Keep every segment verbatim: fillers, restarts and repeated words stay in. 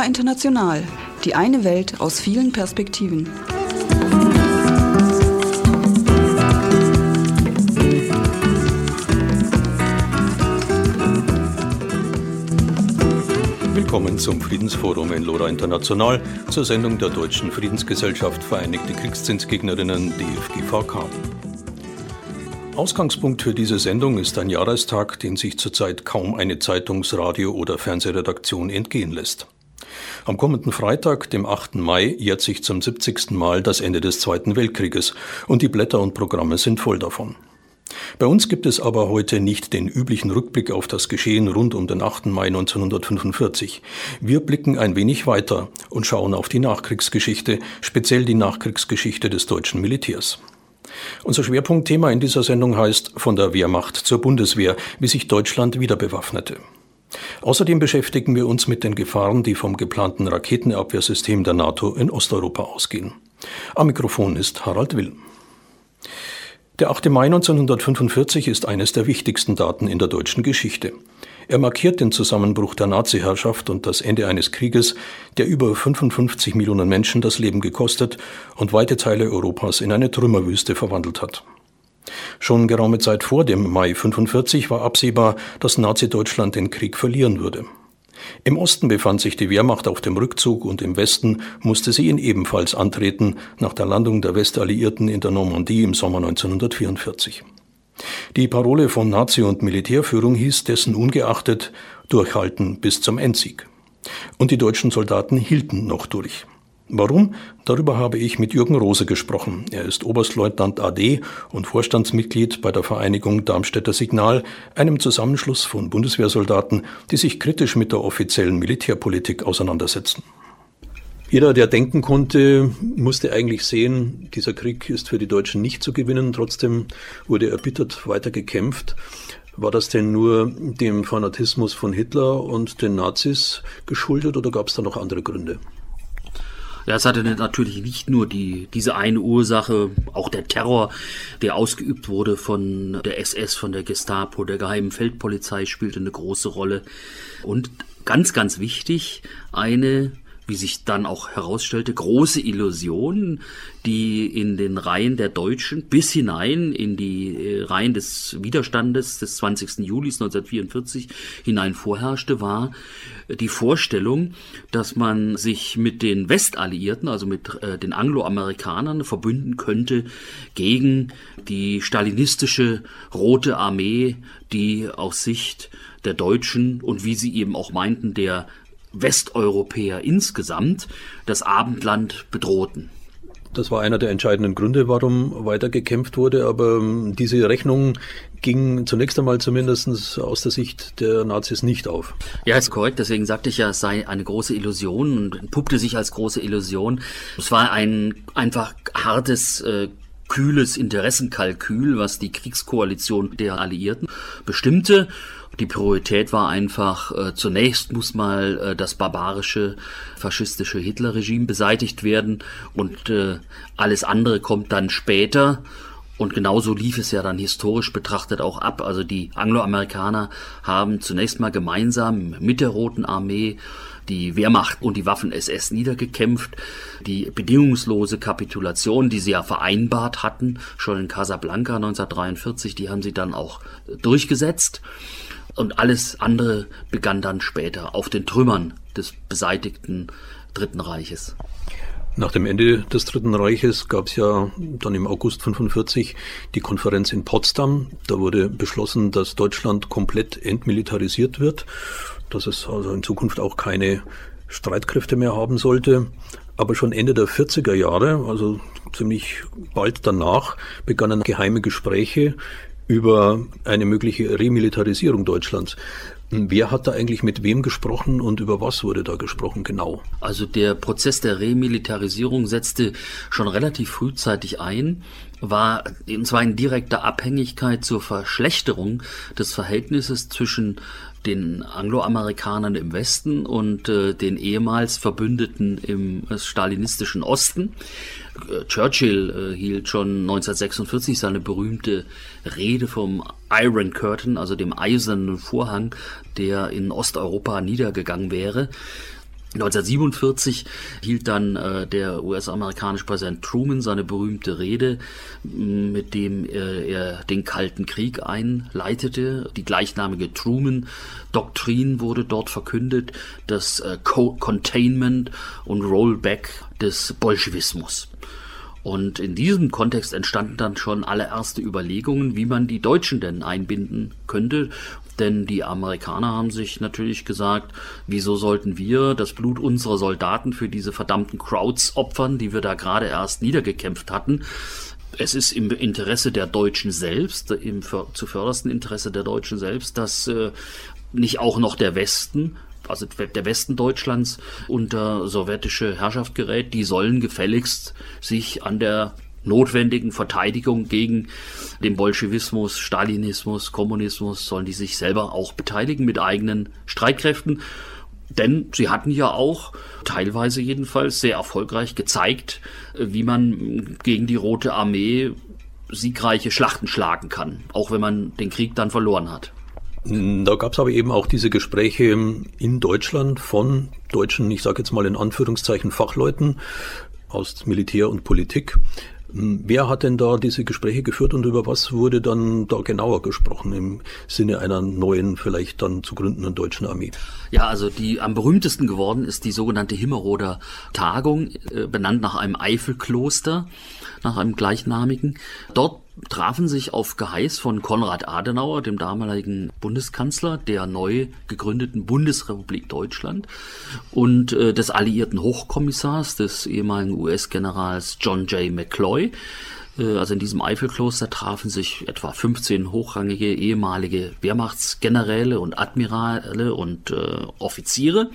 International. Die eine Welt aus vielen Perspektiven. Willkommen zum Friedensforum in Lora International, zur Sendung der Deutschen Friedensgesellschaft Vereinigte Kriegsdienstgegnerinnen D F G V K. Ausgangspunkt für diese Sendung ist ein Jahrestag, den sich zurzeit kaum eine Zeitungs-, Radio- oder Fernsehredaktion entgehen lässt. Am kommenden Freitag, dem achten Mai, jährt sich zum siebzigsten Mal das Ende des Zweiten Weltkrieges und die Blätter und Programme sind voll davon. Bei uns gibt es aber heute nicht den üblichen Rückblick auf das Geschehen rund um den achten Mai neunzehnhundertfünfundvierzig. Wir blicken ein wenig weiter und schauen auf die Nachkriegsgeschichte, speziell die Nachkriegsgeschichte des deutschen Militärs. Unser Schwerpunktthema in dieser Sendung heißt Von der Wehrmacht zur Bundeswehr, wie sich Deutschland wieder bewaffnete. Außerdem beschäftigen wir uns mit den Gefahren, die vom geplanten Raketenabwehrsystem der NATO in Osteuropa ausgehen. Am Mikrofon ist Harald Will. Der achte Mai neunzehnhundertfünfundvierzig ist eines der wichtigsten Daten in der deutschen Geschichte. Er markiert den Zusammenbruch der Nazi-Herrschaft und das Ende eines Krieges, der über fünfundfünfzig Millionen Menschen das Leben gekostet und weite Teile Europas in eine Trümmerwüste verwandelt hat. Schon geraume Zeit vor dem Mai fünfundvierzig war absehbar, dass Nazi-Deutschland den Krieg verlieren würde. Im Osten befand sich die Wehrmacht auf dem Rückzug und im Westen musste sie ihn ebenfalls antreten, nach der Landung der Westalliierten in der Normandie im Sommer neunzehnhundertvierundvierzig. Die Parole von Nazi- und Militärführung hieß dessen ungeachtet durchhalten bis zum Endsieg. Und die deutschen Soldaten hielten noch durch. Warum? Darüber habe ich mit Jürgen Rose gesprochen. Er ist Oberstleutnant A D und Vorstandsmitglied bei der Vereinigung Darmstädter Signal, einem Zusammenschluss von Bundeswehrsoldaten, die sich kritisch mit der offiziellen Militärpolitik auseinandersetzen. Jeder, der denken konnte, musste eigentlich sehen, dieser Krieg ist für die Deutschen nicht zu gewinnen. Trotzdem wurde erbittert weiter gekämpft. War das denn nur dem Fanatismus von Hitler und den Nazis geschuldet oder gab es da noch andere Gründe? Ja, es hatte natürlich nicht nur die diese eine Ursache, auch der Terror, der ausgeübt wurde von der S S, von der Gestapo, der geheimen Feldpolizei spielte eine große Rolle. Und ganz, ganz wichtig, eine, wie sich dann auch herausstellte, große Illusion, die in den Reihen der Deutschen bis hinein in die Reihen des Widerstandes des zwanzigsten Juli neunzehnhundertvierundvierzig hinein vorherrschte, war die Vorstellung, dass man sich mit den Westalliierten, also mit äh, den Angloamerikanern, verbünden könnte gegen die stalinistische Rote Armee, die aus Sicht der Deutschen und wie sie eben auch meinten, der Westeuropäer insgesamt das Abendland bedrohten. Das war einer der entscheidenden Gründe, warum weiter gekämpft wurde, aber diese Rechnung ging zunächst einmal zumindest aus der Sicht der Nazis nicht auf. Ja, ist korrekt, deswegen sagte ich ja, es sei eine große Illusion und entpuppte sich als große Illusion. Es war ein einfach hartes, äh, kühles Interessenkalkül, was die Kriegskoalition der Alliierten bestimmte. Die Priorität war einfach, äh, zunächst muss mal äh, das barbarische, faschistische Hitlerregime beseitigt werden und äh, alles andere kommt dann später. Und genauso lief es ja dann historisch betrachtet auch ab. Also die Angloamerikaner haben zunächst mal gemeinsam mit der Roten Armee die Wehrmacht und die Waffen-S S niedergekämpft. Die bedingungslose Kapitulation, die sie ja vereinbart hatten, schon in Casablanca neunzehnhundertdreiundvierzig, die haben sie dann auch durchgesetzt. Und alles andere begann dann später auf den Trümmern des beseitigten Dritten Reiches. Nach dem Ende des Dritten Reiches gab es ja dann im August fünfundvierzig die Konferenz in Potsdam. Da wurde beschlossen, dass Deutschland komplett entmilitarisiert wird, dass es also in Zukunft auch keine Streitkräfte mehr haben sollte. Aber schon Ende der vierziger Jahre, also ziemlich bald danach, begannen geheime Gespräche über eine mögliche Remilitarisierung Deutschlands. Wer hat da eigentlich mit wem gesprochen und über was wurde da gesprochen genau? Also der Prozess der Remilitarisierung setzte schon relativ frühzeitig ein, war und zwar in direkter Abhängigkeit zur Verschlechterung des Verhältnisses zwischen den Angloamerikanern im Westen und äh, den ehemals Verbündeten im äh, stalinistischen Osten. Äh, Churchill äh, hielt schon neunzehnhundertsechsundvierzig seine berühmte Rede vom Iron Curtain, also dem eisernen Vorhang, der in Osteuropa niedergegangen wäre. neunzehnhundertsiebenundvierzig hielt dann äh, der U S-amerikanische Präsident Truman seine berühmte Rede, mit dem äh, er den Kalten Krieg einleitete. Die gleichnamige Truman-Doktrin wurde dort verkündet, das äh, Containment und Rollback des Bolschewismus. Und in diesem Kontext entstanden dann schon allererste Überlegungen, wie man die Deutschen denn einbinden könnte. Denn die Amerikaner haben sich natürlich gesagt, wieso sollten wir das Blut unserer Soldaten für diese verdammten Krauts opfern, die wir da gerade erst niedergekämpft hatten. Es ist im Interesse der Deutschen selbst, im zuvördersten Interesse der Deutschen selbst, dass äh, nicht auch noch der Westen, also der Westen Deutschlands, unter sowjetische Herrschaft gerät. Die sollen gefälligst sich an der notwendigen Verteidigung gegen den Bolschewismus, Stalinismus, Kommunismus, sollen die sich selber auch beteiligen mit eigenen Streitkräften. Denn sie hatten ja auch, teilweise jedenfalls, sehr erfolgreich gezeigt, wie man gegen die Rote Armee siegreiche Schlachten schlagen kann, auch wenn man den Krieg dann verloren hat. Da gab es aber eben auch diese Gespräche in Deutschland von deutschen, ich sage jetzt mal in Anführungszeichen, Fachleuten aus Militär und Politik. Wer hat denn da diese Gespräche geführt und über was wurde dann da genauer gesprochen im Sinne einer neuen, vielleicht dann zu gründenden deutschen Armee? Ja, also die am berühmtesten geworden ist die sogenannte Himmeroder Tagung, äh, benannt nach einem Eifelkloster, nach einem gleichnamigen. Dort trafen sich auf Geheiß von Konrad Adenauer, dem damaligen Bundeskanzler der neu gegründeten Bundesrepublik Deutschland, und äh, des alliierten Hochkommissars, des ehemaligen U S-Generals John J. McCloy. Äh, also in diesem Eifelkloster trafen sich etwa fünfzehn hochrangige ehemalige Wehrmachtsgeneräle und Admirale und äh, Offiziere,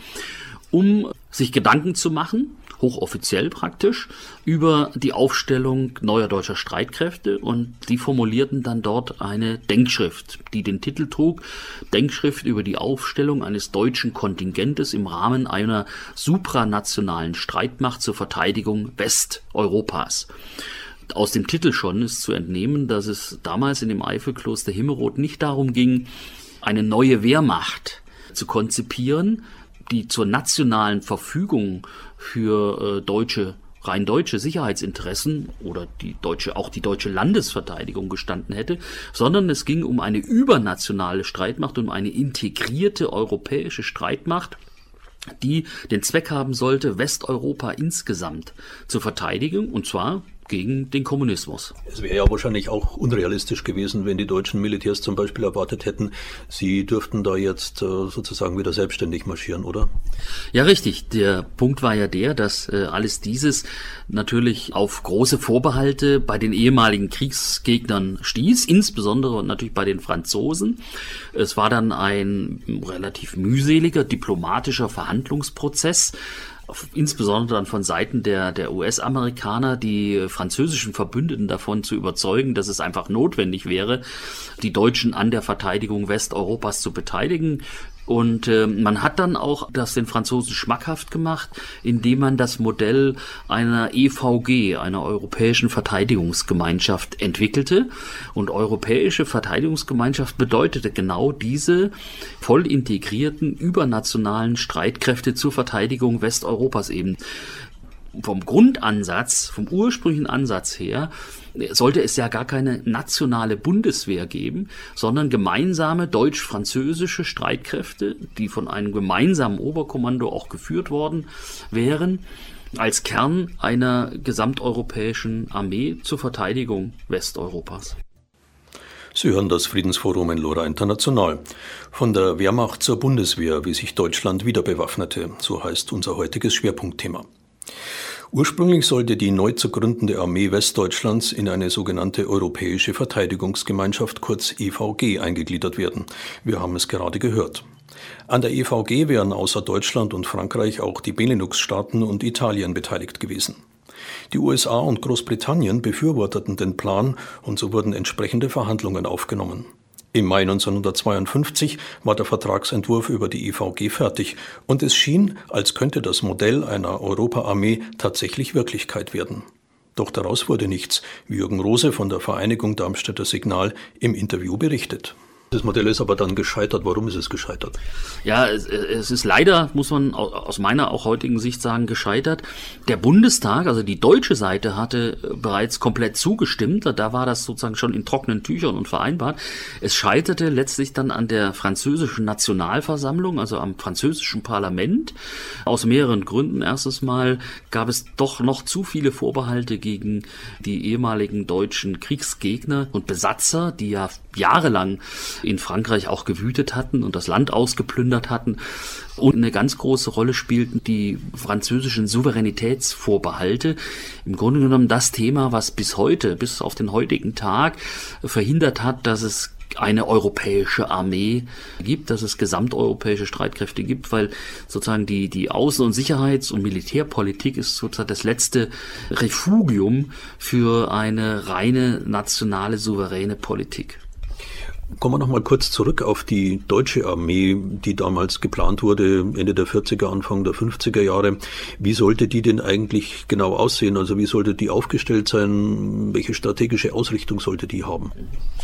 um sich Gedanken zu machen, hochoffiziell praktisch, über die Aufstellung neuer deutscher Streitkräfte, und die formulierten dann dort eine Denkschrift, die den Titel trug: Denkschrift über die Aufstellung eines deutschen Kontingentes im Rahmen einer supranationalen Streitmacht zur Verteidigung Westeuropas. Aus dem Titel schon ist zu entnehmen, dass es damals in dem Eifelkloster Himmerod nicht darum ging, eine neue Wehrmacht zu konzipieren, die zur nationalen Verfügung für äh, deutsche, rein deutsche Sicherheitsinteressen oder die deutsche, auch die deutsche Landesverteidigung gestanden hätte, sondern es ging um eine übernationale Streitmacht, um eine integrierte europäische Streitmacht, die den Zweck haben sollte, Westeuropa insgesamt zu verteidigen, und zwar gegen den Kommunismus. Es wäre ja wahrscheinlich auch unrealistisch gewesen, wenn die deutschen Militärs zum Beispiel erwartet hätten, sie dürften da jetzt äh, sozusagen wieder selbstständig marschieren, oder? Ja, richtig. Der Punkt war ja der, dass äh, alles dieses natürlich auf große Vorbehalte bei den ehemaligen Kriegsgegnern stieß, insbesondere natürlich bei den Franzosen. Es war dann ein relativ mühseliger diplomatischer Verhandlungsprozess, insbesondere dann von Seiten der, der U S-Amerikaner, die französischen Verbündeten davon zu überzeugen, dass es einfach notwendig wäre, die Deutschen an der Verteidigung Westeuropas zu beteiligen. Und äh, man hat dann auch das den Franzosen schmackhaft gemacht, indem man das Modell einer E V G, einer Europäischen Verteidigungsgemeinschaft, entwickelte. Und Europäische Verteidigungsgemeinschaft bedeutete genau diese voll integrierten übernationalen Streitkräfte zur Verteidigung Westeuropas eben. Vom Grundansatz, vom ursprünglichen Ansatz her, sollte es ja gar keine nationale Bundeswehr geben, sondern gemeinsame deutsch-französische Streitkräfte, die von einem gemeinsamen Oberkommando auch geführt worden wären, als Kern einer gesamteuropäischen Armee zur Verteidigung Westeuropas. Sie hören das Friedensforum in Lora International. Von der Wehrmacht zur Bundeswehr, wie sich Deutschland wieder bewaffnete, so heißt unser heutiges Schwerpunktthema. Ursprünglich sollte die neu zu gründende Armee Westdeutschlands in eine sogenannte Europäische Verteidigungsgemeinschaft, kurz E V G, eingegliedert werden. Wir haben es gerade gehört. An der E V G wären außer Deutschland und Frankreich auch die Benelux-Staaten und Italien beteiligt gewesen. Die U S A und Großbritannien befürworteten den Plan und so wurden entsprechende Verhandlungen aufgenommen. Im Mai neunzehnhundertzweiundfünfzig war der Vertragsentwurf über die E V G fertig und es schien, als könnte das Modell einer Europa-Armee tatsächlich Wirklichkeit werden. Doch daraus wurde nichts, wie Jürgen Rose von der Vereinigung Darmstädter Signal im Interview berichtet. Das Modell ist aber dann gescheitert. Warum ist es gescheitert? Ja, es, es ist leider, muss man aus meiner auch heutigen Sicht sagen, gescheitert. Der Bundestag, also die deutsche Seite, hatte bereits komplett zugestimmt. Da war das sozusagen schon in trockenen Tüchern und vereinbart. Es scheiterte letztlich dann an der französischen Nationalversammlung, also am französischen Parlament. Aus mehreren Gründen. Erstens mal gab es doch noch zu viele Vorbehalte gegen die ehemaligen deutschen Kriegsgegner und Besatzer, die ja jahrelang in Frankreich auch gewütet hatten und das Land ausgeplündert hatten. Und eine ganz große Rolle spielten die französischen Souveränitätsvorbehalte. Im Grunde genommen das Thema, was bis heute, bis auf den heutigen Tag verhindert hat, dass es eine europäische Armee gibt, dass es gesamteuropäische Streitkräfte gibt, weil sozusagen die, die Außen- und Sicherheits- und Militärpolitik ist sozusagen das letzte Refugium für eine reine nationale, souveräne Politik. Kommen wir noch mal kurz zurück auf die deutsche Armee, die damals geplant wurde, Ende der vierziger, Anfang der fünfziger Jahre. Wie sollte die denn eigentlich genau aussehen? Also wie sollte die aufgestellt sein? Welche strategische Ausrichtung sollte die haben?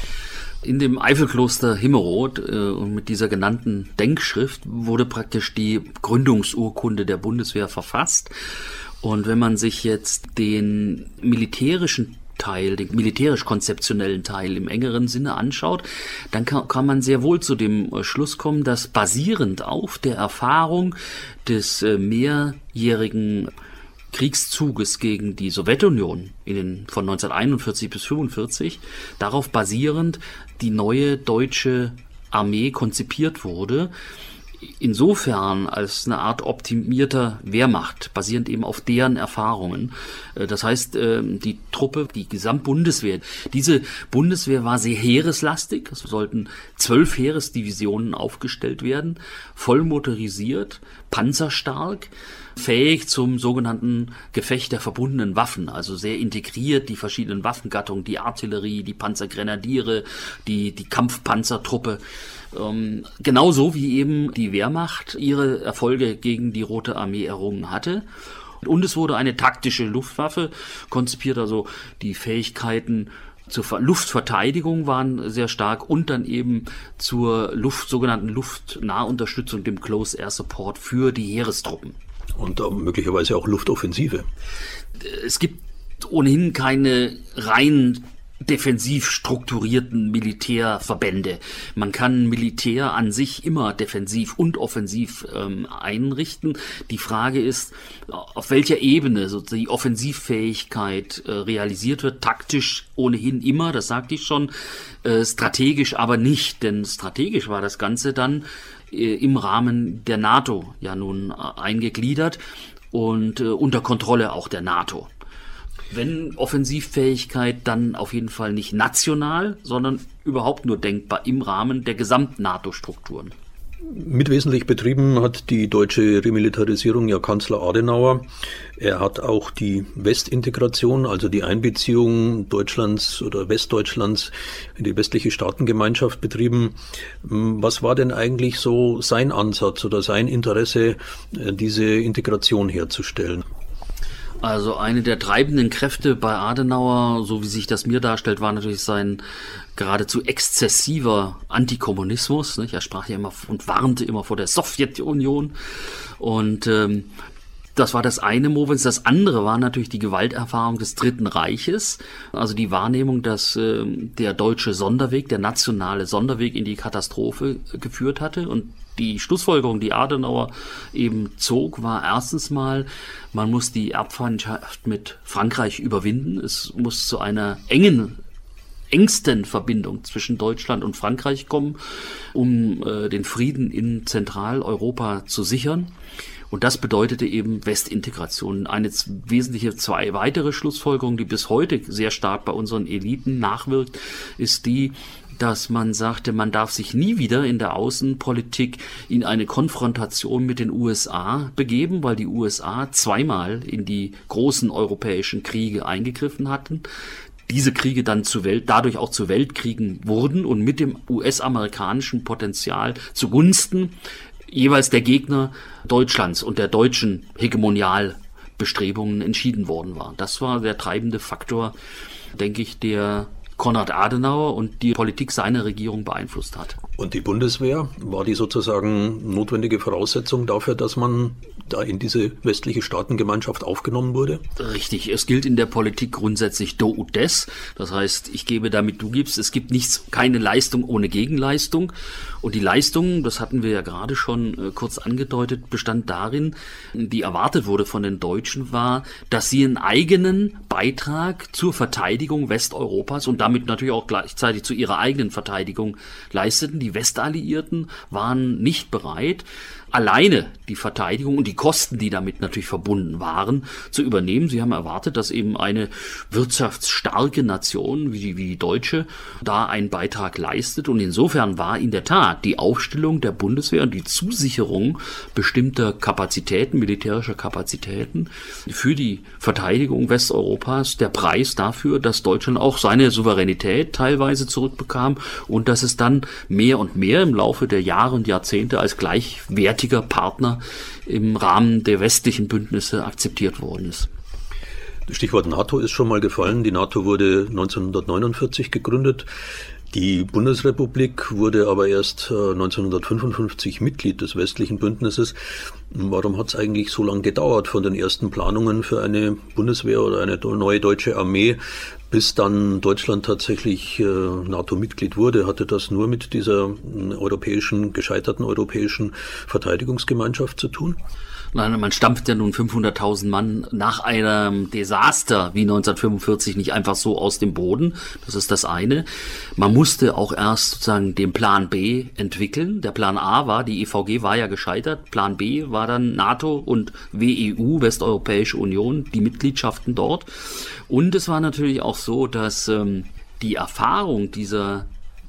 In dem Eifelkloster Himmerod äh, und mit dieser genannten Denkschrift wurde praktisch die Gründungsurkunde der Bundeswehr verfasst. Und wenn man sich jetzt den militärischen Teil, den militärisch-konzeptionellen Teil im engeren Sinne anschaut, dann kann, kann man sehr wohl zu dem äh, Schluss kommen, dass basierend auf der Erfahrung des äh, mehrjährigen Kriegszuges gegen die Sowjetunion in den, von neunzehnhunderteinundvierzig bis fünfundvierzig, darauf basierend die neue deutsche Armee konzipiert wurde, insofern als eine Art optimierter Wehrmacht, basierend eben auf deren Erfahrungen. Das heißt, die Truppe, die Gesamtbundeswehr, diese Bundeswehr war sehr heereslastig. Es sollten zwölf Heeresdivisionen aufgestellt werden, voll motorisiert, panzerstark, fähig zum sogenannten Gefecht der verbundenen Waffen, also sehr integriert, die verschiedenen Waffengattungen, die Artillerie, die Panzergrenadiere, die, die Kampfpanzertruppe. Ähm, genauso wie eben die Wehrmacht ihre Erfolge gegen die Rote Armee errungen hatte. Und es wurde eine taktische Luftwaffe konzipiert, also die Fähigkeiten zur Luftverteidigung waren sehr stark und dann eben zur Luft, sogenannten Luftnahunterstützung, dem Close Air Support für die Heerestruppen. Und äh, möglicherweise auch Luftoffensive. Es gibt ohnehin keine rein defensiv strukturierten Militärverbände. Man kann Militär an sich immer defensiv und offensiv ähm, einrichten. Die Frage ist, auf welcher Ebene so die Offensivfähigkeit äh, realisiert wird. Taktisch ohnehin immer, das sagte ich schon, äh, strategisch aber nicht, denn strategisch war das Ganze dann äh, im Rahmen der NATO ja nun äh, eingegliedert und äh, unter Kontrolle auch der NATO. Wenn Offensivfähigkeit, dann auf jeden Fall nicht national, sondern überhaupt nur denkbar im Rahmen der Gesamt-NATO-Strukturen. Mitwesentlich betrieben hat die deutsche Remilitarisierung ja Kanzler Adenauer. Er hat auch die Westintegration, also die Einbeziehung Deutschlands oder Westdeutschlands in die westliche Staatengemeinschaft betrieben. Was war denn eigentlich so sein Ansatz oder sein Interesse, diese Integration herzustellen? Also eine der treibenden Kräfte bei Adenauer, so wie sich das mir darstellt, war natürlich sein geradezu exzessiver Antikommunismus. Nicht? Er sprach ja immer und warnte immer vor der Sowjetunion. Und ähm, das war das eine Movens. Das andere war natürlich die Gewalterfahrung des Dritten Reiches. Also die Wahrnehmung, dass äh, der deutsche Sonderweg, der nationale Sonderweg in die Katastrophe äh, geführt hatte. Und die Schlussfolgerung, die Adenauer eben zog, war erstens mal, man muss die Erbfeindschaft mit Frankreich überwinden. Es muss zu einer engen, engsten Verbindung zwischen Deutschland und Frankreich kommen, um äh, den Frieden in Zentraleuropa zu sichern. Und das bedeutete eben Westintegration. Eine wesentliche zwei weitere Schlussfolgerung, die bis heute sehr stark bei unseren Eliten nachwirkt, ist die, dass man sagte, man darf sich nie wieder in der Außenpolitik in eine Konfrontation mit den U S A begeben, weil die U S A zweimal in die großen europäischen Kriege eingegriffen hatten. Diese Kriege dann zu Welt, dadurch auch zu Weltkriegen wurden und mit dem U S-amerikanischen Potenzial zugunsten jeweils der Gegner Deutschlands und der deutschen Hegemonialbestrebungen entschieden worden war. Das war der treibende Faktor, denke ich, der Konrad Adenauer und die Politik seiner Regierung beeinflusst hat. Und die Bundeswehr, war die sozusagen notwendige Voraussetzung dafür, dass man da in diese westliche Staatengemeinschaft aufgenommen wurde? Richtig, es gilt in der Politik grundsätzlich do ut des. Das heißt, ich gebe damit, du gibst. Es gibt nichts, keine Leistung ohne Gegenleistung. Und die Leistung, das hatten wir ja gerade schon äh, kurz angedeutet, bestand darin, die erwartet wurde von den Deutschen, war, dass sie einen eigenen Beitrag zur Verteidigung Westeuropas und damit natürlich auch gleichzeitig zu ihrer eigenen Verteidigung leisteten. Die Westalliierten waren nicht bereit, alleine die Verteidigung und die Kosten, die damit natürlich verbunden waren, zu übernehmen. Sie haben erwartet, dass eben eine wirtschaftsstarke Nation wie die, wie die deutsche da einen Beitrag leistet. Und insofern war in der Tat die Aufstellung der Bundeswehr und die Zusicherung bestimmter Kapazitäten, militärischer Kapazitäten für die Verteidigung Westeuropas der Preis dafür, dass Deutschland auch seine Souveränität teilweise zurückbekam und dass es dann mehr und mehr im Laufe der Jahre und Jahrzehnte als gleichwertig Partner im Rahmen der westlichen Bündnisse akzeptiert worden ist. Stichwort NATO ist schon mal gefallen. Die NATO wurde neunzehnhundertneunundvierzig gegründet. Die Bundesrepublik wurde aber erst neunzehnhundertfünfundfünfzig Mitglied des westlichen Bündnisses. Warum hat es eigentlich so lange gedauert von den ersten Planungen für eine Bundeswehr oder eine neue deutsche Armee, bis dann Deutschland tatsächlich NATO-Mitglied wurde? Hatte das nur mit dieser europäischen, gescheiterten europäischen Verteidigungsgemeinschaft zu tun? Nein, man stampft ja nun fünfhunderttausend Mann nach einem Desaster wie neunzehnhundertfünfundvierzig nicht einfach so aus dem Boden. Das ist das eine. Man musste auch erst sozusagen den Plan B entwickeln. Der Plan A war, die E V G war ja gescheitert. Plan B war dann NATO und W E U, Westeuropäische Union, die Mitgliedschaften dort. Und es war natürlich auch so, dass ähm, die Erfahrung dieser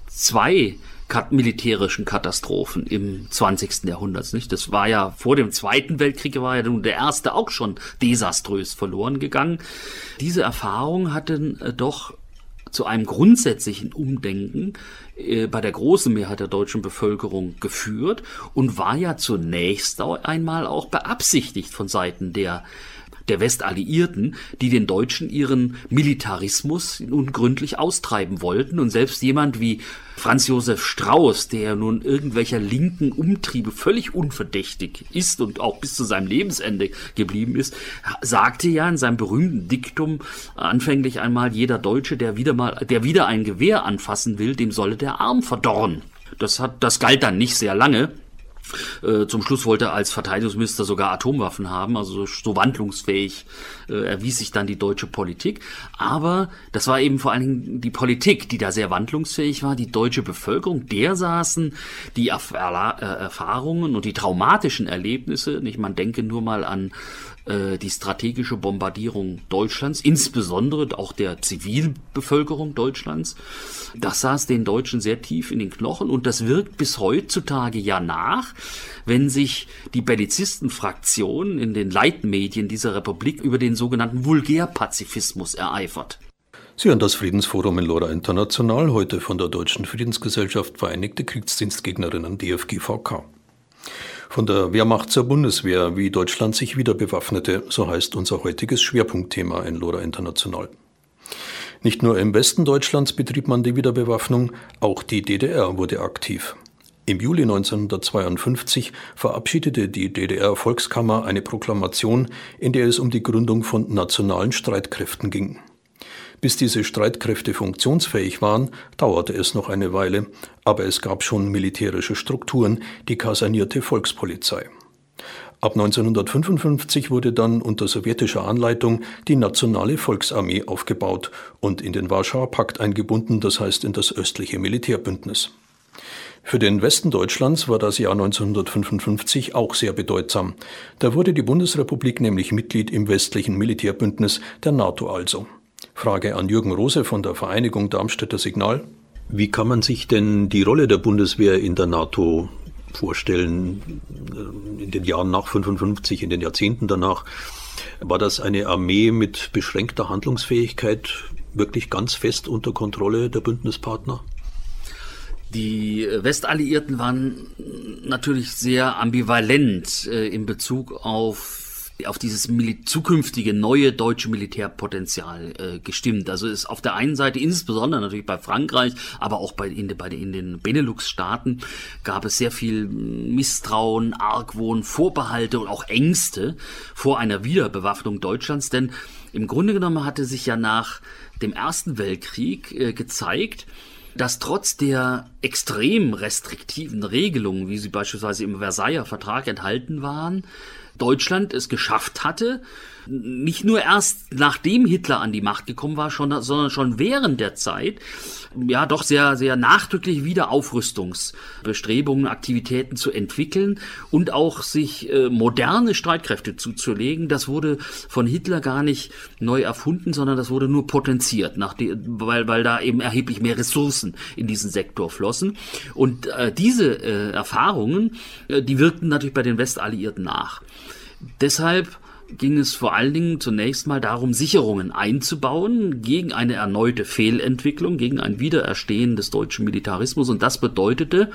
zwei militärischen Katastrophen im zwanzigsten Jahrhundert, nicht? Das war ja vor dem Zweiten Weltkrieg, war ja nun der erste auch schon desaströs verloren gegangen. Diese Erfahrung hatten äh, doch zu einem grundsätzlichen Umdenken äh, bei der großen Mehrheit der deutschen Bevölkerung geführt und war ja zunächst einmal auch beabsichtigt von Seiten der der Westalliierten, die den Deutschen ihren Militarismus nun gründlich austreiben wollten. Und selbst jemand wie Franz Josef Strauß, der nun irgendwelcher linken Umtriebe völlig unverdächtig ist und auch bis zu seinem Lebensende geblieben ist, sagte ja in seinem berühmten Diktum anfänglich einmal, jeder Deutsche, der wieder mal, der wieder ein Gewehr anfassen will, dem solle der Arm verdorren. Das hat, das galt dann nicht sehr lange. Äh, zum Schluss wollte er als Verteidigungsminister sogar Atomwaffen haben, also so wandlungsfähig äh, erwies sich dann die deutsche Politik. Aber das war eben vor allen Dingen die Politik, die da sehr wandlungsfähig war. Die deutsche Bevölkerung, der saßen die Erf- äh, Erfahrungen und die traumatischen Erlebnisse, nicht, man denke nur mal an äh, die strategische Bombardierung Deutschlands, insbesondere auch der Zivilbevölkerung Deutschlands. Das saß den Deutschen sehr tief in den Knochen und das wirkt bis heutzutage ja nach, wenn sich die Bellizistenfraktion in den Leitmedien dieser Republik über den sogenannten Vulgärpazifismus ereifert. Sie hören das Friedensforum in Lora International, heute von der Deutschen Friedensgesellschaft Vereinigte Kriegsdienstgegnerinnen D F G V K. Von der Wehrmacht zur Bundeswehr, wie Deutschland sich wieder bewaffnete, so heißt unser heutiges Schwerpunktthema in Lora International. Nicht nur im Westen Deutschlands betrieb man die Wiederbewaffnung, auch die D D R wurde aktiv. Im Juli neunzehnhundertzweiundfünfzig verabschiedete die D D R-Volkskammer eine Proklamation, in der es um die Gründung von nationalen Streitkräften ging. Bis diese Streitkräfte funktionsfähig waren, dauerte es noch eine Weile, aber es gab schon militärische Strukturen, die kasernierte Volkspolizei. Ab neunzehnhundertfünfundfünfzig wurde dann unter sowjetischer Anleitung die Nationale Volksarmee aufgebaut und in den Warschauer Pakt eingebunden, das heißt in das östliche Militärbündnis. Für den Westen Deutschlands war das Jahr neunzehnhundertfünfundfünfzig auch sehr bedeutsam. Da wurde die Bundesrepublik nämlich Mitglied im westlichen Militärbündnis, der NATO also. Frage an Jürgen Rose von der Vereinigung Darmstädter Signal. Wie kann man sich denn die Rolle der Bundeswehr in der NATO vorstellen, in den Jahren nach fünfundfünfzig, in den Jahrzehnten danach? War das eine Armee mit beschränkter Handlungsfähigkeit, wirklich ganz fest unter Kontrolle der Bündnispartner? Die Westalliierten waren natürlich sehr ambivalent äh, in Bezug auf auf dieses Mil- zukünftige neue deutsche Militärpotenzial äh, gestimmt. Also ist auf der einen Seite, insbesondere natürlich bei Frankreich, aber auch bei, in, bei, in den Benelux-Staaten, gab es sehr viel Misstrauen, Argwohn, Vorbehalte und auch Ängste vor einer Wiederbewaffnung Deutschlands. Denn im Grunde genommen hatte sich ja nach dem Ersten Weltkrieg äh, gezeigt, dass trotz der extrem restriktiven Regelungen, wie sie beispielsweise im Versailler Vertrag enthalten waren, Deutschland es geschafft hatte, nicht nur erst nachdem Hitler an die Macht gekommen war, schon, sondern schon während der Zeit, ja doch sehr, sehr nachdrücklich wieder Aufrüstungsbestrebungen, Aktivitäten zu entwickeln und auch sich äh, moderne Streitkräfte zuzulegen. Das wurde von Hitler gar nicht neu erfunden, sondern das wurde nur potenziert, nachdem, weil, weil da eben erheblich mehr Ressourcen in diesen Sektor flossen. Und äh, diese äh, Erfahrungen, äh, die wirkten natürlich bei den Westalliierten nach. Deshalb ging es vor allen Dingen zunächst mal darum, Sicherungen einzubauen gegen eine erneute Fehlentwicklung, gegen ein Wiedererstehen des deutschen Militarismus. Und das bedeutete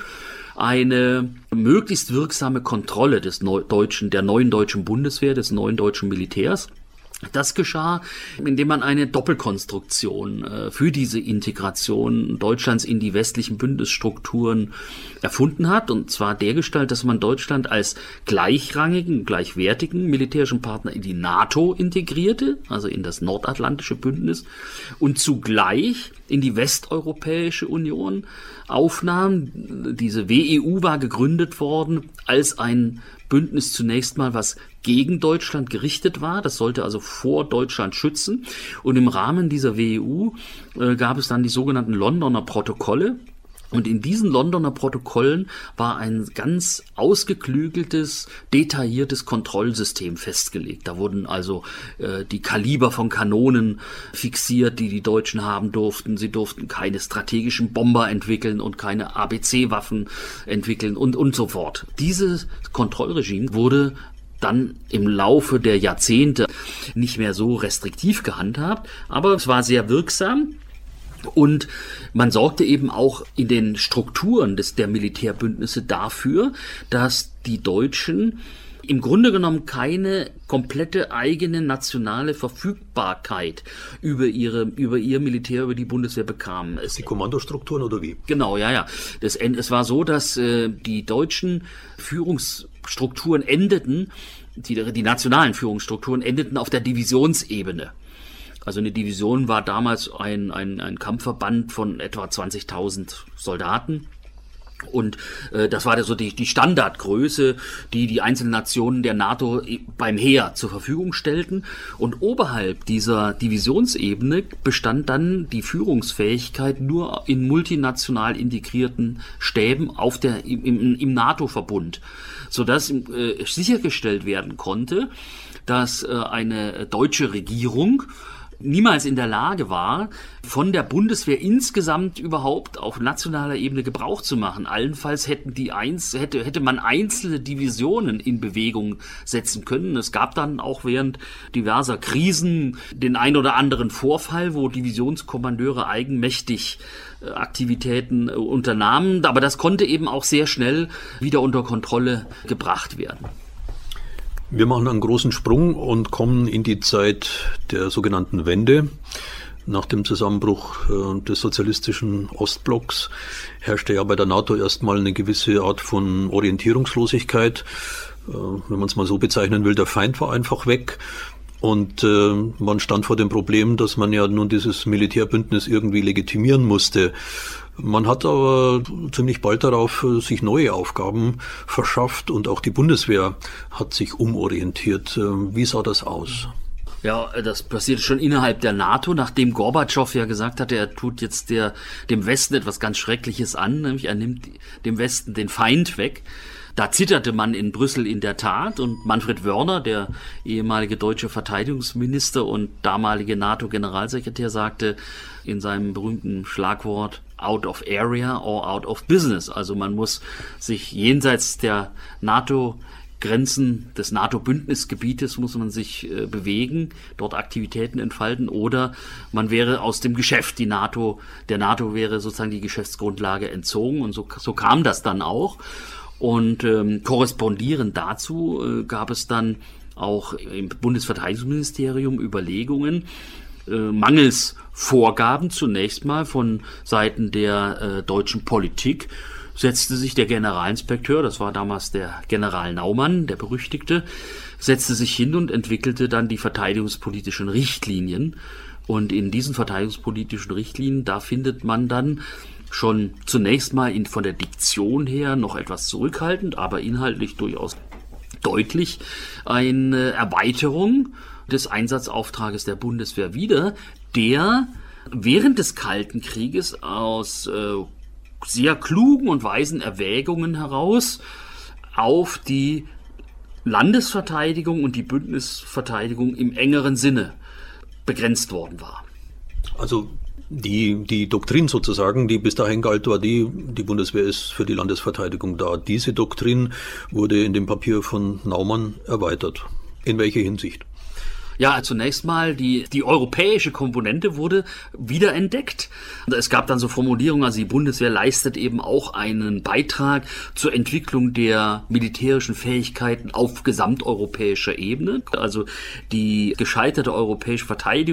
eine möglichst wirksame Kontrolle des neu- deutschen, der neuen deutschen Bundeswehr, des neuen deutschen Militärs. Das geschah, indem man eine Doppelkonstruktion äh, für diese Integration Deutschlands in die westlichen Bündnisstrukturen erfunden hat, und zwar dergestalt, dass man Deutschland als gleichrangigen, gleichwertigen militärischen Partner in die NATO integrierte, also in das Nordatlantische Bündnis, und zugleich in die Westeuropäische Union aufnahm. Diese W E U war gegründet worden als ein Bündnis zunächst mal, was gegen Deutschland gerichtet war. Das sollte also vor Deutschland schützen. Und im Rahmen dieser W E U äh, gab es dann die sogenannten Londoner Protokolle. Und in diesen Londoner Protokollen war ein ganz ausgeklügeltes, detailliertes Kontrollsystem festgelegt. Da wurden also äh, die Kaliber von Kanonen fixiert, die die Deutschen haben durften. Sie durften keine strategischen Bomber entwickeln und keine A B C-Waffen entwickeln und, und so fort. Dieses Kontrollregime wurde dann im Laufe der Jahrzehnte nicht mehr so restriktiv gehandhabt, aber es war sehr wirksam. Und man sorgte eben auch in den Strukturen des, der Militärbündnisse dafür, dass die Deutschen im Grunde genommen keine komplette eigene nationale Verfügbarkeit über ihre, über ihr Militär, über die Bundeswehr bekamen. Es, die Kommandostrukturen oder wie? Genau, ja, ja. Das, es war so, dass äh, die deutschen Führungsstrukturen endeten, die, die nationalen Führungsstrukturen endeten auf der Divisionsebene. Also eine Division war damals ein, ein, ein Kampfverband von etwa zwanzigtausend Soldaten. Und äh, das war so die, die Standardgröße, die die einzelnen Nationen der NATO beim Heer zur Verfügung stellten. Und oberhalb dieser Divisionsebene bestand dann die Führungsfähigkeit nur in multinational integrierten Stäben auf der, im, im, im NATO-Verbund, sodass äh, sichergestellt werden konnte, dass äh, eine deutsche Regierung niemals in der Lage war, von der Bundeswehr insgesamt überhaupt auf nationaler Ebene Gebrauch zu machen. Allenfalls hätten die eins, hätte, hätte man einzelne Divisionen in Bewegung setzen können. Es gab dann auch während diverser Krisen den ein oder anderen Vorfall, wo Divisionskommandeure eigenmächtig Aktivitäten unternahmen. Aber das konnte eben auch sehr schnell wieder unter Kontrolle gebracht werden. Wir machen einen großen Sprung und kommen in die Zeit der sogenannten Wende. Nach dem Zusammenbruch des sozialistischen Ostblocks herrschte ja bei der NATO erstmal eine gewisse Art von Orientierungslosigkeit. Wenn man es mal so bezeichnen will, der Feind war einfach weg. Und äh, man stand vor dem Problem, dass man ja nun dieses Militärbündnis irgendwie legitimieren musste. Man hat aber ziemlich bald darauf sich neue Aufgaben verschafft und auch die Bundeswehr hat sich umorientiert. Wie sah das aus? Ja, das passierte schon innerhalb der NATO, nachdem Gorbatschow ja gesagt hatte, er tut jetzt der, dem Westen etwas ganz Schreckliches an, nämlich er nimmt dem Westen den Feind weg. Da zitterte man in Brüssel in der Tat und Manfred Wörner, der ehemalige deutsche Verteidigungsminister und damalige NATO-Generalsekretär, sagte in seinem berühmten Schlagwort out of area or out of business. Also man muss sich jenseits der NATO-Grenzen des NATO-Bündnisgebietes muss man sich äh, bewegen, dort Aktivitäten entfalten oder man wäre aus dem Geschäft. Die NATO, der NATO wäre sozusagen die Geschäftsgrundlage entzogen und so, so kam das dann auch. Und ähm, korrespondierend dazu äh, gab es dann auch im Bundesverteidigungsministerium Überlegungen, äh, mangels Vorgaben zunächst mal von Seiten der äh, deutschen Politik, setzte sich der Generalinspekteur, das war damals der General Naumann, der berüchtigte, setzte sich hin und entwickelte dann die verteidigungspolitischen Richtlinien. Und in diesen verteidigungspolitischen Richtlinien, da findet man dann schon zunächst mal in, von der Diktion her noch etwas zurückhaltend, aber inhaltlich durchaus deutlich eine Erweiterung des Einsatzauftrages der Bundeswehr wieder, der während des Kalten Krieges aus äh, sehr klugen und weisen Erwägungen heraus auf die Landesverteidigung und die Bündnisverteidigung im engeren Sinne begrenzt worden war. Also die, die Doktrin sozusagen, die bis dahin galt, war die, die Bundeswehr ist für die Landesverteidigung da. Diese Doktrin wurde in dem Papier von Naumann erweitert. In welcher Hinsicht? Ja, zunächst mal die, die europäische Komponente wurde wiederentdeckt. Es gab dann so Formulierungen, also die Bundeswehr leistet eben auch einen Beitrag zur Entwicklung der militärischen Fähigkeiten auf gesamteuropäischer Ebene. Also die gescheiterte europäische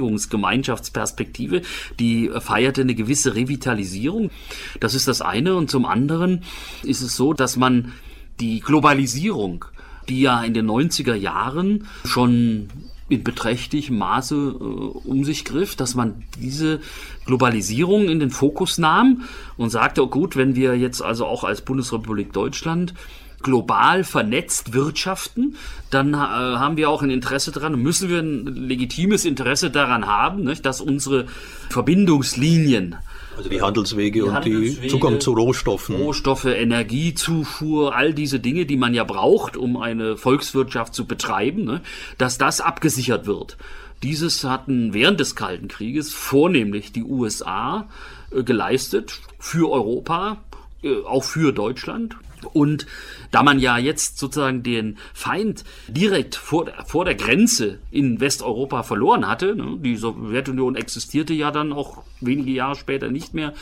Verteidigungsgemeinschaftsperspektive, die feierte eine gewisse Revitalisierung. Das ist das eine. Und zum anderen ist es so, dass man die Globalisierung, die ja in den neunziger Jahren schon in beträchtlichem Maße äh, um sich griff, dass man diese Globalisierung in den Fokus nahm und sagte, oh gut, wenn wir jetzt also auch als Bundesrepublik Deutschland global vernetzt wirtschaften, dann äh, haben wir auch ein Interesse daran, müssen wir ein legitimes Interesse daran haben, nicht, dass unsere Verbindungslinien, also die Handelswege die und Handelswege, die Zugang zu Rohstoffen. Rohstoffe, Energiezufuhr, all diese Dinge, die man ja braucht, um eine Volkswirtschaft zu betreiben, ne, dass das abgesichert wird. Dieses hatten während des Kalten Krieges vornehmlich die U S A äh, geleistet, für Europa, äh, auch für Deutschland. Und da man ja jetzt sozusagen den Feind direkt vor der, vor der Grenze in Westeuropa verloren hatte, ne, die Sowjetunion existierte ja dann auch wenige Jahre später nicht mehr,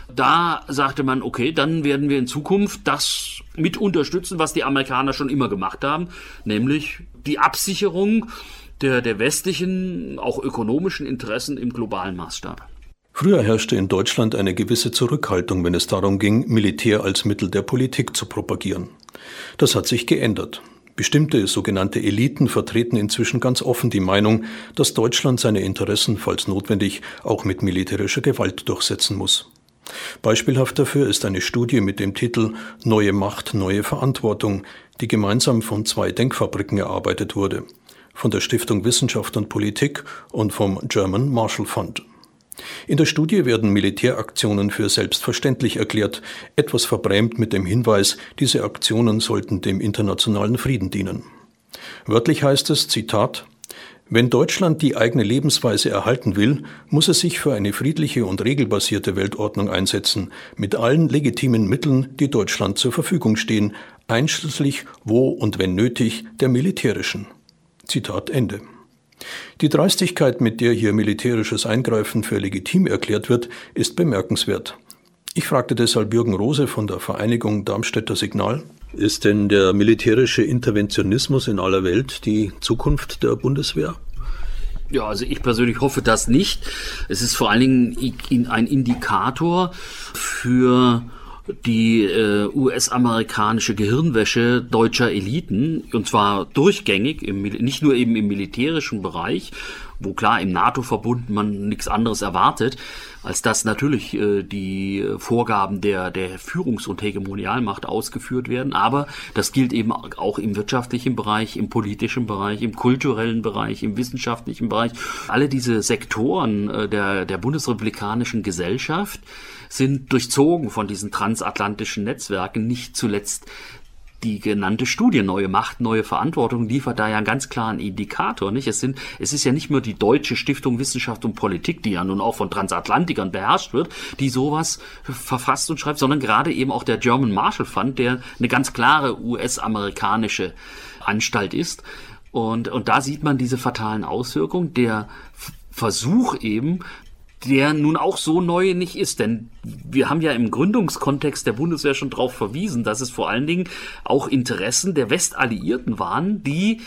da sagte man, okay, dann werden wir in Zukunft das mit unterstützen, was die Amerikaner schon immer gemacht haben, nämlich die Absicherung der, der westlichen, auch ökonomischen Interessen im globalen Maßstab. Früher herrschte in Deutschland eine gewisse Zurückhaltung, wenn es darum ging, Militär als Mittel der Politik zu propagieren. Das hat sich geändert. Bestimmte sogenannte Eliten vertreten inzwischen ganz offen die Meinung, dass Deutschland seine Interessen, falls notwendig, auch mit militärischer Gewalt durchsetzen muss. Beispielhaft dafür ist eine Studie mit dem Titel »Neue Macht, neue Verantwortung«, die gemeinsam von zwei Denkfabriken erarbeitet wurde, von der Stiftung Wissenschaft und Politik und vom German Marshall Fund. In der Studie werden Militäraktionen für selbstverständlich erklärt, etwas verbrämt mit dem Hinweis, diese Aktionen sollten dem internationalen Frieden dienen. Wörtlich heißt es, Zitat, »Wenn Deutschland die eigene Lebensweise erhalten will, muss es sich für eine friedliche und regelbasierte Weltordnung einsetzen, mit allen legitimen Mitteln, die Deutschland zur Verfügung stehen, einschließlich, wo und wenn nötig, der militärischen.« Zitat Ende. Die Dreistigkeit, mit der hier militärisches Eingreifen für legitim erklärt wird, ist bemerkenswert. Ich fragte deshalb Jürgen Rose von der Vereinigung Darmstädter Signal. Ist denn der militärische Interventionismus in aller Welt die Zukunft der Bundeswehr? Ja, also ich persönlich hoffe das nicht. Es ist vor allen Dingen ein Indikator für die äh, U S-amerikanische Gehirnwäsche deutscher Eliten, und zwar durchgängig, im, nicht nur eben im militärischen Bereich, wo klar im NATO-Verbund man nichts anderes erwartet, als dass natürlich äh, die Vorgaben der, der Führungs- und Hegemonialmacht ausgeführt werden. Aber das gilt eben auch im wirtschaftlichen Bereich, im politischen Bereich, im kulturellen Bereich, im wissenschaftlichen Bereich. Alle diese Sektoren äh, der, der bundesrepublikanischen Gesellschaft sind durchzogen von diesen transatlantischen Netzwerken, nicht zuletzt die genannte Studie Neue Macht, neue Verantwortung liefert da ja einen ganz klaren Indikator, nicht? Es sind, es ist ja nicht nur die Deutsche Stiftung Wissenschaft und Politik, die ja nun auch von Transatlantikern beherrscht wird, die sowas verfasst und schreibt, sondern gerade eben auch der German Marshall Fund, der eine ganz klare U S-amerikanische Anstalt ist. Und, und da sieht man diese fatalen Auswirkungen, der Versuch eben, der nun auch so neu nicht ist. Denn wir haben ja im Gründungskontext der Bundeswehr schon darauf verwiesen, dass es vor allen Dingen auch Interessen der Westalliierten waren, die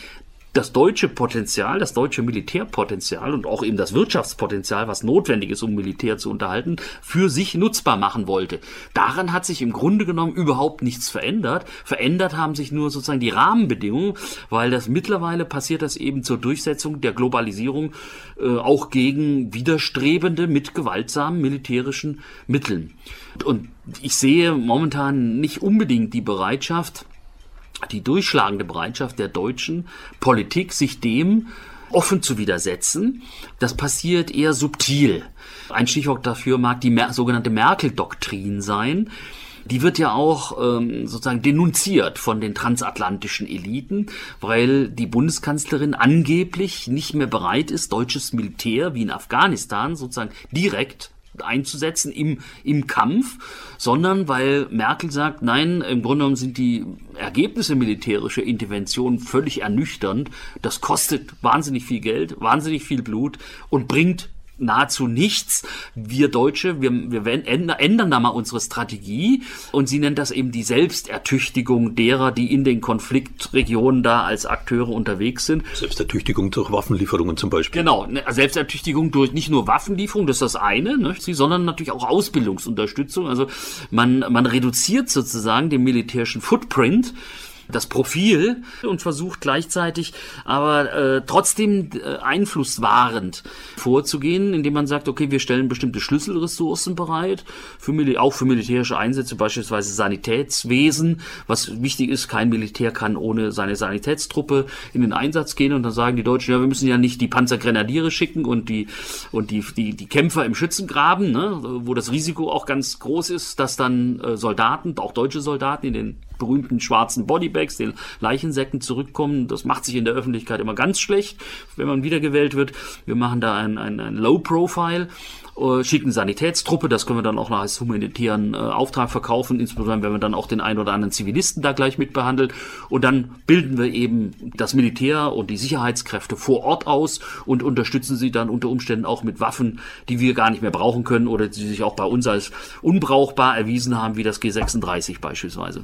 das deutsche Potenzial, das deutsche Militärpotenzial und auch eben das Wirtschaftspotenzial, was notwendig ist, um Militär zu unterhalten, für sich nutzbar machen wollte. Daran hat sich im Grunde genommen überhaupt nichts verändert. Verändert haben sich nur sozusagen die Rahmenbedingungen, weil das mittlerweile passiert das eben zur Durchsetzung der Globalisierung äh, auch gegen Widerstrebende mit gewaltsamen militärischen Mitteln. Und ich sehe momentan nicht unbedingt die Bereitschaft, die durchschlagende Bereitschaft der deutschen Politik, sich dem offen zu widersetzen. Das passiert eher subtil. Ein Stichwort dafür mag die Mer- sogenannte Merkel-Doktrin sein. Die wird ja auch ähm, sozusagen denunziert von den transatlantischen Eliten, weil die Bundeskanzlerin angeblich nicht mehr bereit ist, deutsches Militär wie in Afghanistan sozusagen direkt einzusetzen im, im Kampf, sondern weil Merkel sagt, nein, im Grunde genommen sind die Ergebnisse militärischer Intervention völlig ernüchternd. Das kostet wahnsinnig viel Geld, wahnsinnig viel Blut und bringt nahezu nichts. Wir Deutsche, wir, wir ändern da mal unsere Strategie und sie nennt das eben die Selbstertüchtigung derer, die in den Konfliktregionen da als Akteure unterwegs sind. Selbstertüchtigung durch Waffenlieferungen zum Beispiel. Genau, Selbstertüchtigung durch nicht nur Waffenlieferung, das ist das eine, ne, sondern natürlich auch Ausbildungsunterstützung. Also man, man reduziert sozusagen den militärischen Footprint, das Profil und versucht gleichzeitig aber äh, trotzdem äh, einflusswahrend vorzugehen, indem man sagt, okay, wir stellen bestimmte Schlüsselressourcen bereit, für Mil- auch für militärische Einsätze, beispielsweise Sanitätswesen, was wichtig ist, kein Militär kann ohne seine Sanitätstruppe in den Einsatz gehen und dann sagen die Deutschen, ja, wir müssen ja nicht die Panzergrenadiere schicken und die und die die, die Kämpfer im Schützengraben, ne, wo das Risiko auch ganz groß ist, dass dann äh, Soldaten, auch deutsche Soldaten in den berühmten schwarzen Bodybags, den Leichensäcken zurückkommen. Das macht sich in der Öffentlichkeit immer ganz schlecht, wenn man wiedergewählt wird. Wir machen da ein, ein, ein Low-Profile, äh, schicken Sanitätstruppe, das können wir dann auch noch als humanitären äh, Auftrag verkaufen, insbesondere wenn wir dann auch den einen oder anderen Zivilisten da gleich mitbehandeln. Und dann bilden wir eben das Militär und die Sicherheitskräfte vor Ort aus und unterstützen sie dann unter Umständen auch mit Waffen, die wir gar nicht mehr brauchen können oder die sich auch bei uns als unbrauchbar erwiesen haben, wie das G sechsunddreißig beispielsweise.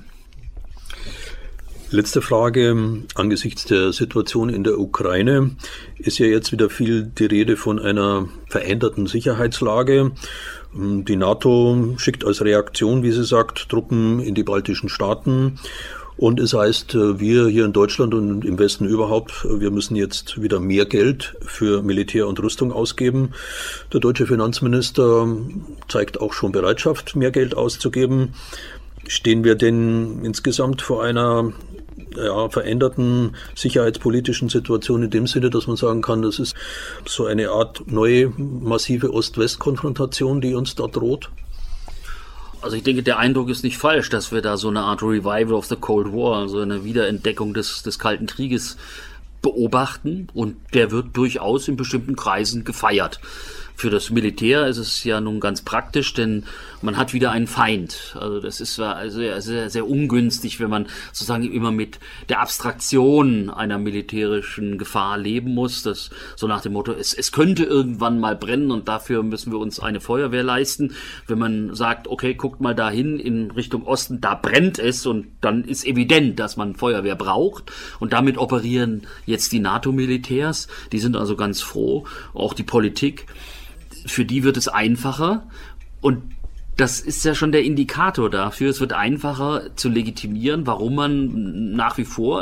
Letzte Frage. Angesichts der Situation in der Ukraine ist ja jetzt wieder viel die Rede von einer veränderten Sicherheitslage. Die NATO schickt als Reaktion, wie sie sagt, Truppen in die baltischen Staaten. Und es heißt, wir hier in Deutschland und im Westen überhaupt, wir müssen jetzt wieder mehr Geld für Militär und Rüstung ausgeben. Der deutsche Finanzminister zeigt auch schon Bereitschaft, mehr Geld auszugeben. Stehen wir denn insgesamt vor einer ja, veränderten sicherheitspolitischen Situation in dem Sinne, dass man sagen kann, das ist so eine Art neue, massive Ost-West-Konfrontation, die uns da droht? Also ich denke, der Eindruck ist nicht falsch, dass wir da so eine Art Revival of the Cold War, also eine Wiederentdeckung des, des Kalten Krieges beobachten und der wird durchaus in bestimmten Kreisen gefeiert. Für das Militär ist es ja nun ganz praktisch, denn man hat wieder einen Feind. Also das ist sehr, sehr, sehr ungünstig, wenn man sozusagen immer mit der Abstraktion einer militärischen Gefahr leben muss. Das so nach dem Motto, es, es könnte irgendwann mal brennen und dafür müssen wir uns eine Feuerwehr leisten. Wenn man sagt, okay, guckt mal dahin in Richtung Osten, da brennt es und dann ist evident, dass man Feuerwehr braucht. Und damit operieren jetzt die NATO-Militärs. Die sind also ganz froh, auch die Politik. Für die wird es einfacher und das ist ja schon der Indikator dafür. Es wird einfacher zu legitimieren, warum man nach wie vor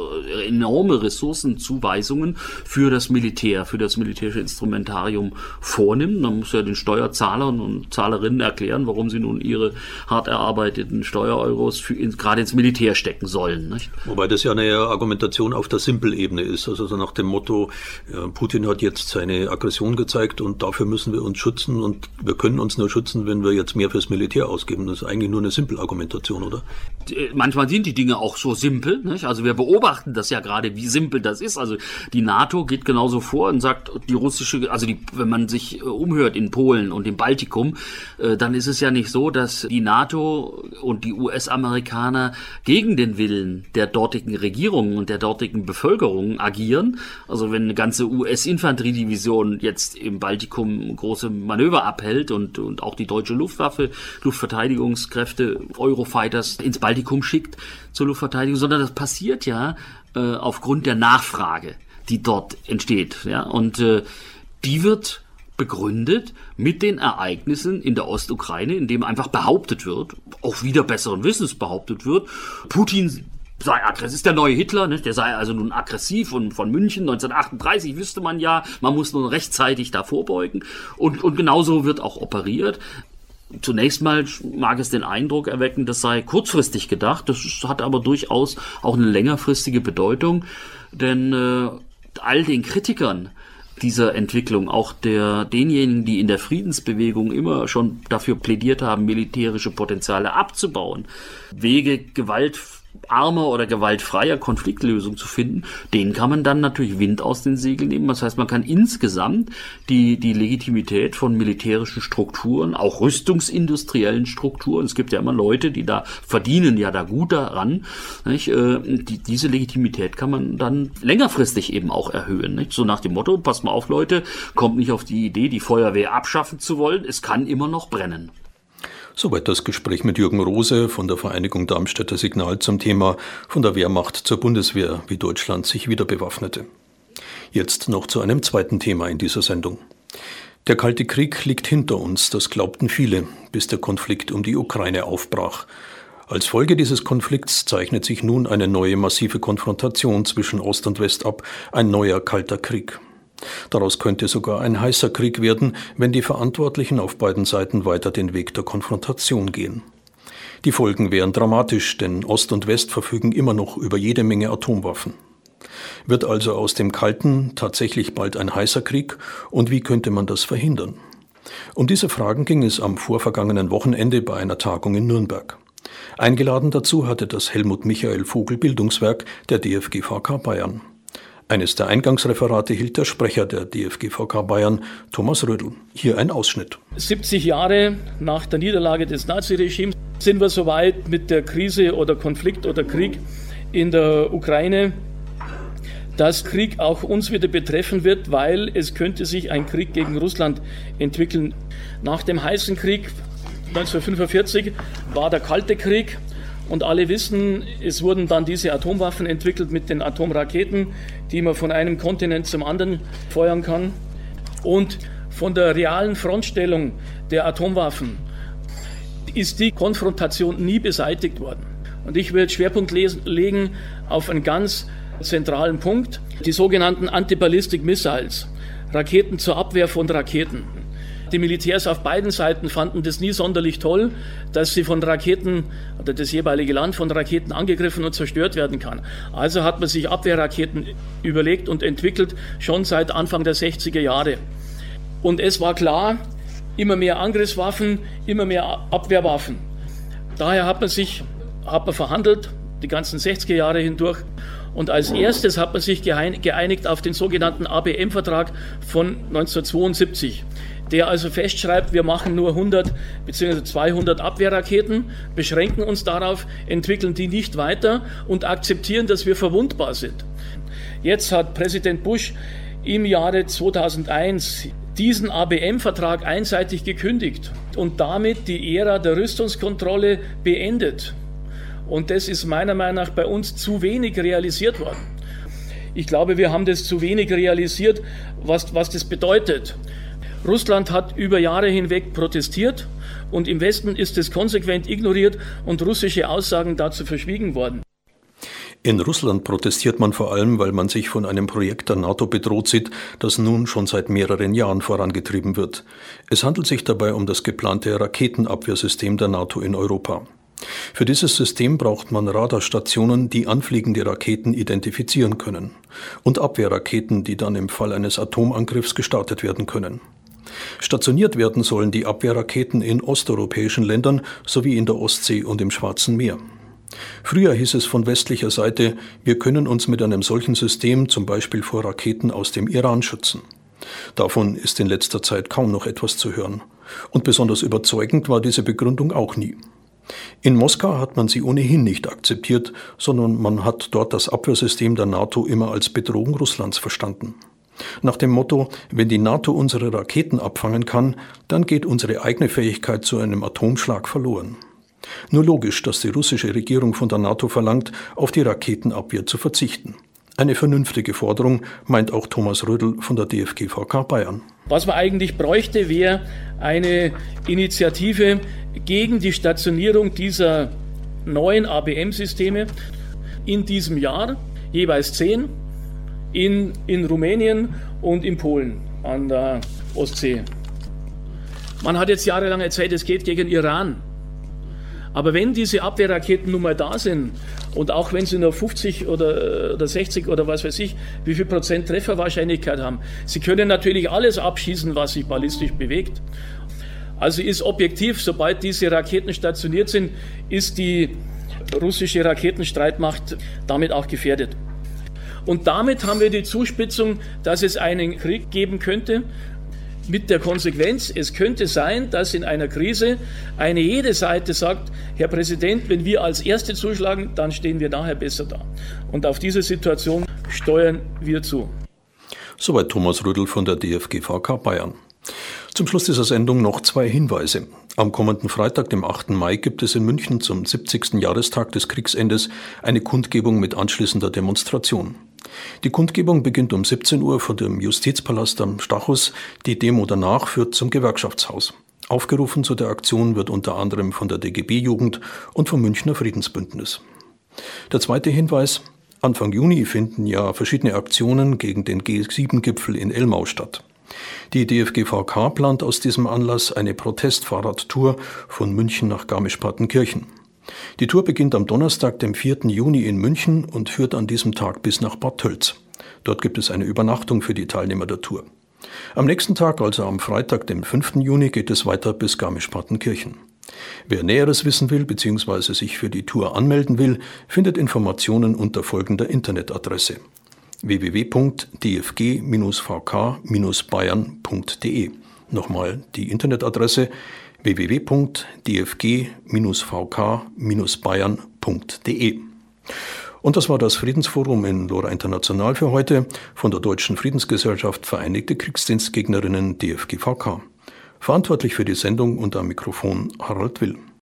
enorme Ressourcenzuweisungen für das Militär, für das militärische Instrumentarium vornimmt. Man muss ja den Steuerzahlern und Zahlerinnen erklären, warum sie nun ihre hart erarbeiteten Steuereuros für in, gerade ins Militär stecken sollen. Nicht? Wobei das ja eine Argumentation auf der Simpel-Ebene ist. Also so nach dem Motto, ja, Putin hat jetzt seine Aggression gezeigt und dafür müssen wir uns schützen und wir können uns nur schützen, wenn wir jetzt mehr fürs Militär ausgeben. Das ist eigentlich nur eine Simpelargumentation, oder? Manchmal sind die Dinge auch so simpel, nicht? Also wir beobachten das ja gerade, wie simpel das ist. Also die NATO geht genauso vor und sagt, die russische, also die, wenn man sich umhört in Polen und im Baltikum, dann ist es ja nicht so, dass die NATO und die U S-Amerikaner gegen den Willen der dortigen Regierungen und der dortigen Bevölkerung agieren. Also wenn eine ganze U S-Infanteriedivision jetzt im Baltikum große Manöver abhält und, und auch die deutsche Luftwaffe Luftwaffe, Luftverteidigungskräfte, Eurofighters ins Baltikum schickt zur Luftverteidigung, sondern das passiert ja äh, aufgrund der Nachfrage, die dort entsteht. Ja? Und äh, die wird begründet mit den Ereignissen in der Ostukraine, in dem einfach behauptet wird, auch wieder besseren Wissens behauptet wird, Putin sei aggressiv, ist der neue Hitler, ne? Der sei also nun aggressiv und von München neunzehnhundertachtunddreißig wüsste man ja, man muss nun rechtzeitig da vorbeugen und, und genauso wird auch operiert. Zunächst mal mag es den Eindruck erwecken, das sei kurzfristig gedacht, das hat aber durchaus auch eine längerfristige Bedeutung, denn äh, all den Kritikern dieser Entwicklung, auch der denjenigen, die in der Friedensbewegung immer schon dafür plädiert haben, militärische Potenziale abzubauen, Wege gewaltarmer oder gewaltfreier Konfliktlösung zu finden, denen kann man dann natürlich Wind aus den Segeln nehmen. Das heißt, man kann insgesamt die, die Legitimität von militärischen Strukturen, auch rüstungsindustriellen Strukturen, es gibt ja immer Leute, die da verdienen ja da gut daran, nicht? Die, diese Legitimität kann man dann längerfristig eben auch erhöhen. Nicht? So nach dem Motto, passt mal auf Leute, kommt nicht auf die Idee, die Feuerwehr abschaffen zu wollen, es kann immer noch brennen. Soweit das Gespräch mit Jürgen Rose von der Vereinigung Darmstädter Signal zum Thema von der Wehrmacht zur Bundeswehr, wie Deutschland sich wieder bewaffnete. Jetzt noch zu einem zweiten Thema in dieser Sendung. Der Kalte Krieg liegt hinter uns, das glaubten viele, bis der Konflikt um die Ukraine aufbrach. Als Folge dieses Konflikts zeichnet sich nun eine neue massive Konfrontation zwischen Ost und West ab, ein neuer Kalter Krieg. Daraus könnte sogar ein heißer Krieg werden, wenn die Verantwortlichen auf beiden Seiten weiter den Weg der Konfrontation gehen. Die Folgen wären dramatisch, denn Ost und West verfügen immer noch über jede Menge Atomwaffen. Wird also aus dem Kalten tatsächlich bald ein heißer Krieg und wie könnte man das verhindern? Um diese Fragen ging es am vorvergangenen Wochenende bei einer Tagung in Nürnberg. Eingeladen dazu hatte das Helmut Michael Vogel Bildungswerk der D F G V K Bayern. Eines der Eingangsreferate hielt der Sprecher der D F G V K Bayern, Thomas Rödl. Hier ein Ausschnitt. siebzig Jahre nach der Niederlage des Naziregimes sind wir soweit mit der Krise oder Konflikt oder Krieg in der Ukraine, dass Krieg auch uns wieder betreffen wird, weil es könnte sich ein Krieg gegen Russland entwickeln. Nach dem heißen Krieg neunzehnhundertfünfundvierzig war der Kalte Krieg. Und alle wissen, es wurden dann diese Atomwaffen entwickelt mit den Atomraketen, die man von einem Kontinent zum anderen feuern kann. Und von der realen Frontstellung der Atomwaffen ist die Konfrontation nie beseitigt worden. Und ich will Schwerpunkt legen auf einen ganz zentralen Punkt, die sogenannten Anti-Ballistic Missiles, Raketen zur Abwehr von Raketen. Die Militärs auf beiden Seiten fanden das nie sonderlich toll, dass sie von Raketen oder das jeweilige Land von Raketen angegriffen und zerstört werden kann. Also hat man sich Abwehrraketen überlegt und entwickelt, schon seit Anfang der sechziger Jahre. Und es war klar, immer mehr Angriffswaffen, immer mehr Abwehrwaffen. Daher hat man sich hat man verhandelt, die ganzen sechziger Jahre hindurch. Und als erstes hat man sich geeinigt auf den sogenannten A B M-Vertrag von neunzehnhundertzweiundsiebzig, der also festschreibt, wir machen nur hundert bzw. zweihundert Abwehrraketen, beschränken uns darauf, entwickeln die nicht weiter und akzeptieren, dass wir verwundbar sind. Jetzt hat Präsident Bush im Jahre zweitausendeins diesen A B M-Vertrag einseitig gekündigt und damit die Ära der Rüstungskontrolle beendet. Und das ist meiner Meinung nach bei uns zu wenig realisiert worden. Ich glaube, wir haben das zu wenig realisiert, was, was das bedeutet. Russland hat über Jahre hinweg protestiert und im Westen ist es konsequent ignoriert und russische Aussagen dazu verschwiegen worden. In Russland protestiert man vor allem, weil man sich von einem Projekt der NATO bedroht sieht, das nun schon seit mehreren Jahren vorangetrieben wird. Es handelt sich dabei um das geplante Raketenabwehrsystem der NATO in Europa. Für dieses System braucht man Radarstationen, die anfliegende Raketen identifizieren können, und Abwehrraketen, die dann im Fall eines Atomangriffs gestartet werden können. Stationiert werden sollen die Abwehrraketen in osteuropäischen Ländern sowie in der Ostsee und im Schwarzen Meer. Früher hieß es von westlicher Seite, wir können uns mit einem solchen System zum Beispiel vor Raketen aus dem Iran schützen. Davon ist in letzter Zeit kaum noch etwas zu hören. Und besonders überzeugend war diese Begründung auch nie. In Moskau hat man sie ohnehin nicht akzeptiert, sondern man hat dort das Abwehrsystem der NATO immer als Bedrohung Russlands verstanden. Nach dem Motto, wenn die NATO unsere Raketen abfangen kann, dann geht unsere eigene Fähigkeit zu einem Atomschlag verloren. Nur logisch, dass die russische Regierung von der NATO verlangt, auf die Raketenabwehr zu verzichten. Eine vernünftige Forderung, meint auch Thomas Rödl von der D F G V K Bayern. Was man eigentlich bräuchte, wäre eine Initiative gegen die Stationierung dieser neuen A B M-Systeme in diesem Jahr, jeweils zehn, in, in Rumänien und in Polen an der Ostsee. Man hat jetzt jahrelang erzählt, es geht gegen Iran. Aber wenn diese Abwehrraketen nun mal da sind und auch wenn sie nur fünfzig oder, oder sechzig oder was weiß ich, wie viel Prozent Trefferwahrscheinlichkeit haben, sie können natürlich alles abschießen, was sich ballistisch bewegt. Also ist objektiv, sobald diese Raketen stationiert sind, ist die russische Raketenstreitmacht damit auch gefährdet. Und damit haben wir die Zuspitzung, dass es einen Krieg geben könnte, mit der Konsequenz, es könnte sein, dass in einer Krise eine jede Seite sagt, Herr Präsident, wenn wir als Erste zuschlagen, dann stehen wir nachher besser da. Und auf diese Situation steuern wir zu. Soweit Thomas Rödl von der D F G V K Bayern. Zum Schluss dieser Sendung noch zwei Hinweise. Am kommenden Freitag, dem achten Mai, gibt es in München zum siebzigsten Jahrestag des Kriegsendes eine Kundgebung mit anschließender Demonstration. Die Kundgebung beginnt um siebzehn Uhr vor dem Justizpalast am Stachus. Die Demo danach führt zum Gewerkschaftshaus. Aufgerufen zu der Aktion wird unter anderem von der D G B-Jugend und vom Münchner Friedensbündnis. Der zweite Hinweis: Anfang Juni finden ja verschiedene Aktionen gegen den G sieben Gipfel in Elmau statt. Die D F G V K plant aus diesem Anlass eine Protestfahrradtour von München nach Garmisch-Partenkirchen. Die Tour beginnt am Donnerstag, dem vierten Juni in München und führt an diesem Tag bis nach Bad Tölz. Dort gibt es eine Übernachtung für die Teilnehmer der Tour. Am nächsten Tag, also am Freitag, dem fünften Juni, geht es weiter bis Garmisch-Partenkirchen. Wer Näheres wissen will bzw. sich für die Tour anmelden will, findet Informationen unter folgender Internetadresse: w w w punkt d f g v k bayern punkt d e. Nochmal die Internetadresse: w w w punkt d f g v k bayern punkt d e. Und das war das Friedensforum in Lora International für heute von der Deutschen Friedensgesellschaft Vereinigte Kriegsdienstgegnerinnen D F G V K. Verantwortlich für die Sendung und am Mikrofon Harald Will.